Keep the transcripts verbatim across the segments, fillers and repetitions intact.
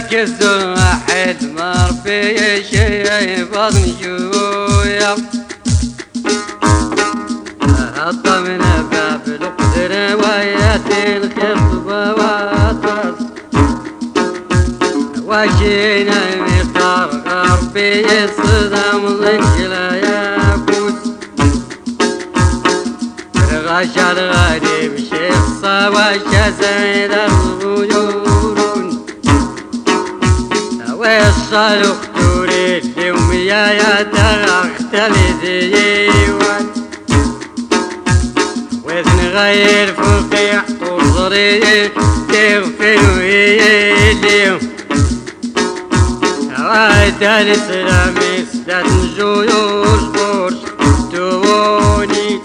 كسر واحد مر في شي بطن شوية هطمنا باب القدر وياتي الخطبة واطرس وشينا مطرغر في الصدام ضنجلة ياكوس رغش الغريب شخصة وشسيد الغيورون ويصل اختوري اليوم يا تغختلي ديوان وإذن غير فقيع تنظري تغفل ويليوم وعيد الإسلامي سدات الجيوش بورش توني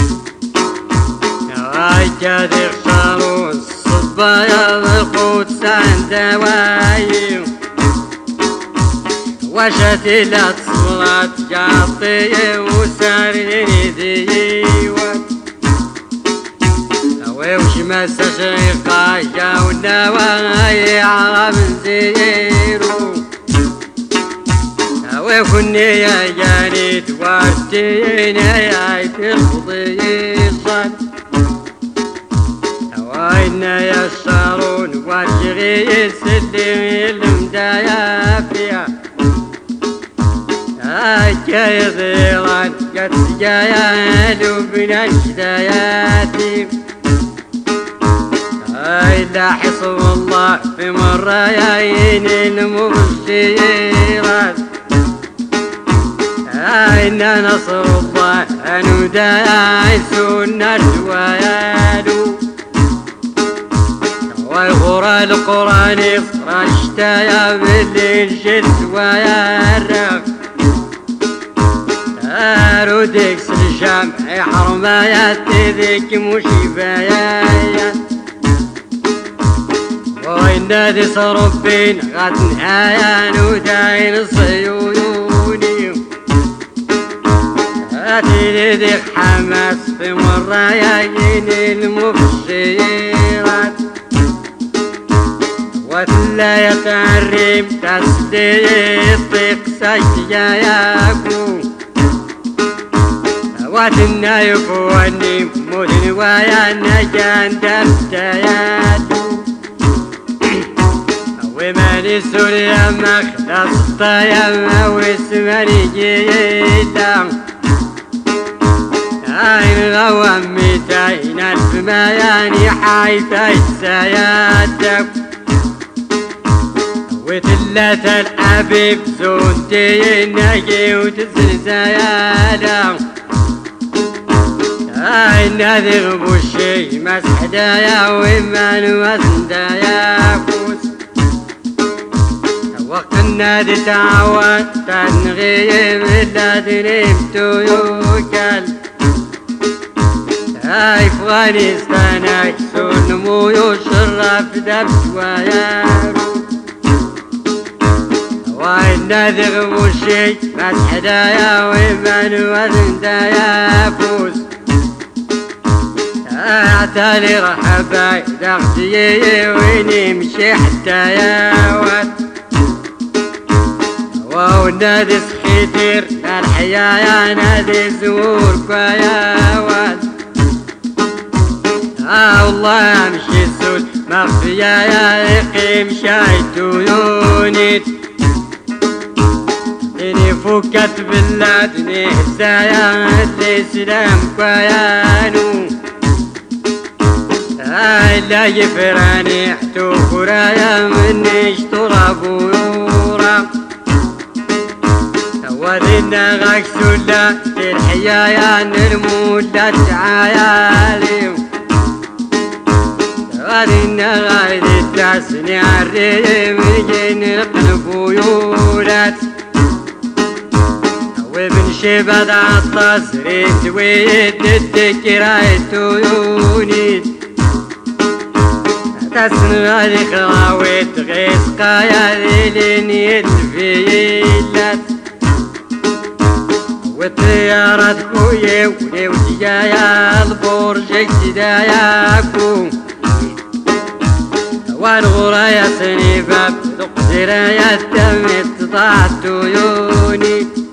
وعيد هذي اختاروا الصبايا بالقدس عند دوايم وشتي لا تصلات جاطي وساري ديوان ويوش مسا شريقا جاونا وغاي عرب زيرو ويكوني يا جانيد وارتينا يا تخضيصا وإنا يا الشارون وارجغي السلم المدايا فيها أجاي ضيران قد جايا لبنا الشداياتي هاي لا حصب الله في مرايين المبشرات إن نصر الله أنو دايسون الجوالو ويغرى القرآن فرشتا يا بالليل شد ويارق أرودك سلشام حرمايات ذيك مشيبايات وإن دي صربين غد نهايا نوداين الصيوني أتي لديك حماس في مرايين المبشرات وتلا يتعرم تصديق سجاياكو واتنا يكوني مدن ويا نجان دفتياتو وماني سوريا مخلص طيب واسماني جيدا عين غوام ميتين ألف مياني حيث السيادة وثلاثة الحبيب زونتي نجي وتسل زيادة عين هذي غبوشي مسح دايا وإمان وزن دايا فوس وقت النادي تعود تنغيب الذي نمتو يوكل أفغانستان أكسون مو يشرف دبس ويارو وإن ذغب الشي مسح دايا وإيمان وزن دايا فوز أعتالي رحباي دغتي ونمشي حتى ياوت واو النادي سخيتير الحياة يا نادي زور كوياوت آه والله امشي السود مخفية يا يقيم شايت ويونيت إني فكت بلادني هزايا الإسلام كويانو آه لا يفراني احتو كرايا مني اشترى بيورا وذنا غاكسولا الحياة نرمو لا تعايالي غادينا غايد التاسني عالريم جين نقلب ويولات وابن شباد عطاس ريت ويد الذكرى تيونيت تاسن غادي خراويت غيس قايا ليلين يتفيلات والطيارات خويا ولي وجايا البرج جداياكو والغرى يا صنيفة ذق زرايا الدم تطاعت عيوني